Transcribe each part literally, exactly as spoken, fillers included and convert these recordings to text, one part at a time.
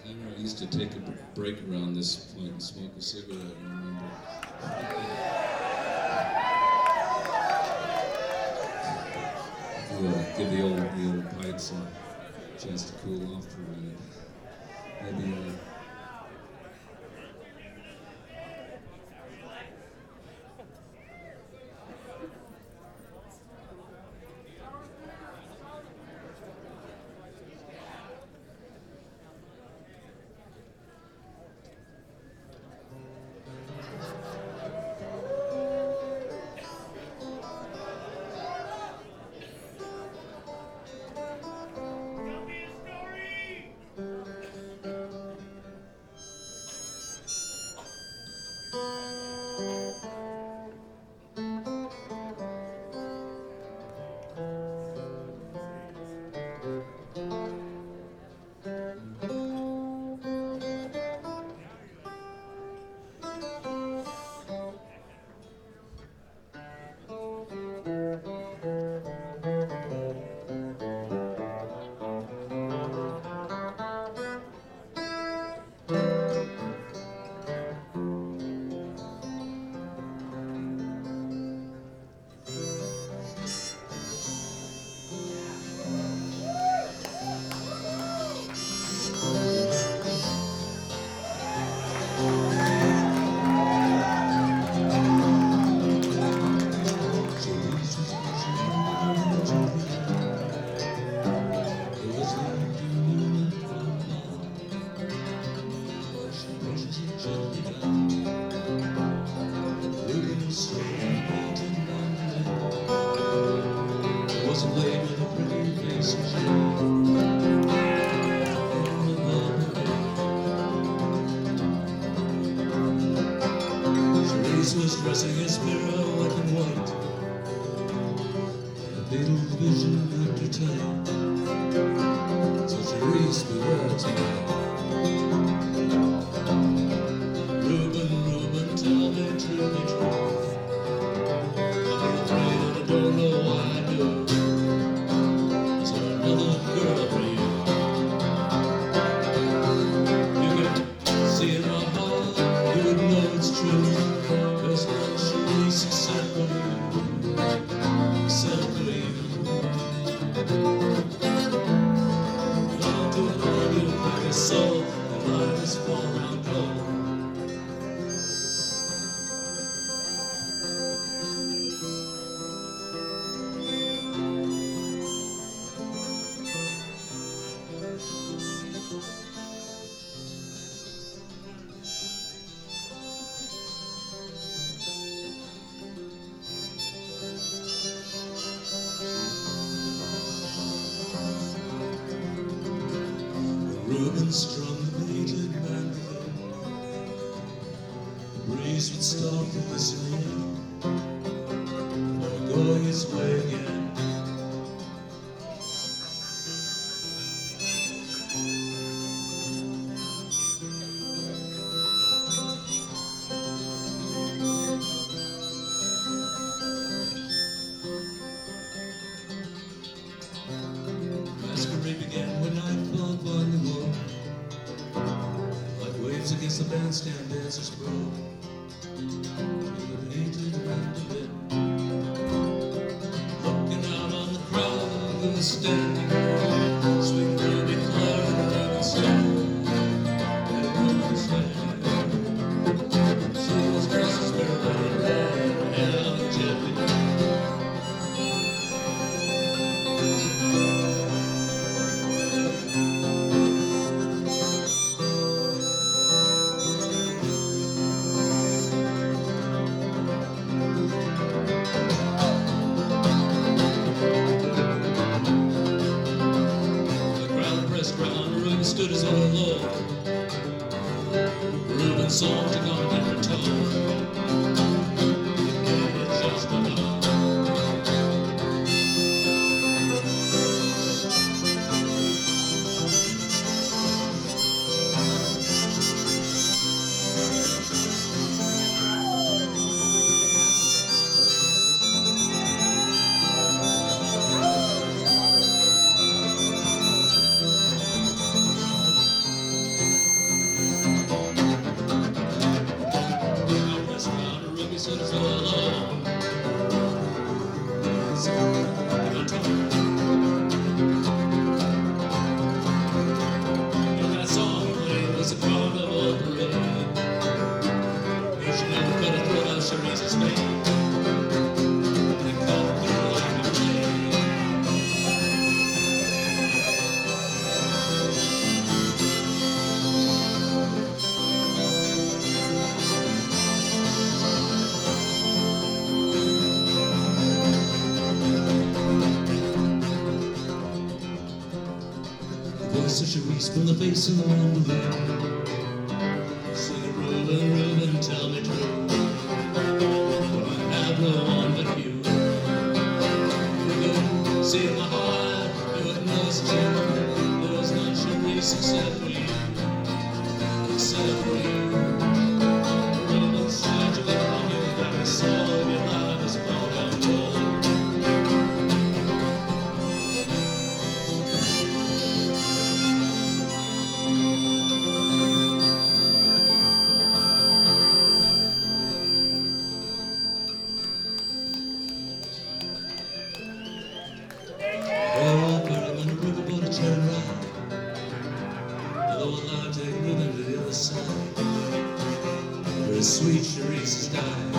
know, I used to take a break around this point and smoke a cigarette, I remember. Yeah, give the old, the old pipes a chance to cool off for a minute. Maybe, uh, Was dressing his mirror white and white, a little vision entertained. So Therese, beware tonight. Reuben, Reuben, tell me truly true. I'm afraid and I don't know why I do. Is there another girl for you? You can see in my heart, you would know it's true. Cause Therese except for you, except for you. Love to love you like a soul, and life is falling cold. Reuben strummed the mated mandolin. The breeze would stop the whistling, or go his way again. Masquerade began when I fell upon the wall. Waves against the bandstand dancers broke to the painted mandolin. Looking out on the crowd who was standing, swing ruby cloud and stone. Everyone was standing. She was dressed as Mary Jane and gently. Stood his own Lord. Reuben's song took on a different tone. It's just enough. voice of Charisse from the face of the rendezvous. Sing it, Reuben, Reuben, tell me true. For I have no one but you. You go, see my heart, you it knows it's you. There's none Charisse except for you. Except for you. Reuben said you were on your very soul. Your life is all down cold. Sweet Charisse has died.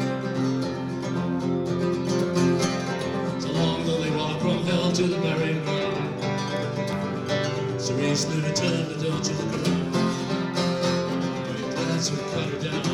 So long will they walk from hell to the burying ground. Charisse may return, but don't you look around. Your plans would cut her down.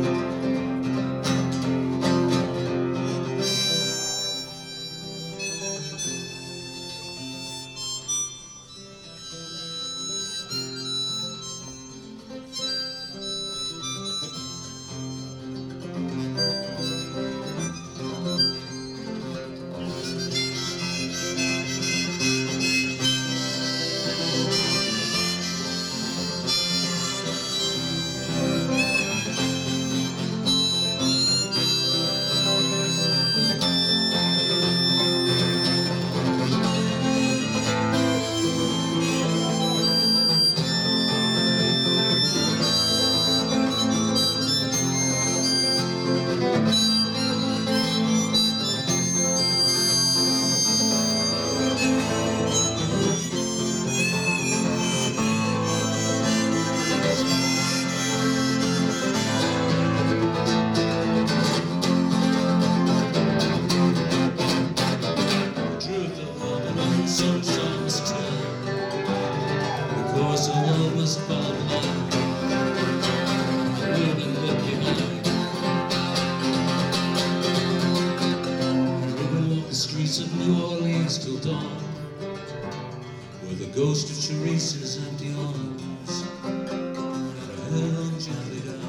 Some songs tell the course of love must follow blind. Reuben looked behind. Reuben walked the streets of New Orleans till dawn, where the ghost of Charisse's empty arms had her head on gently down.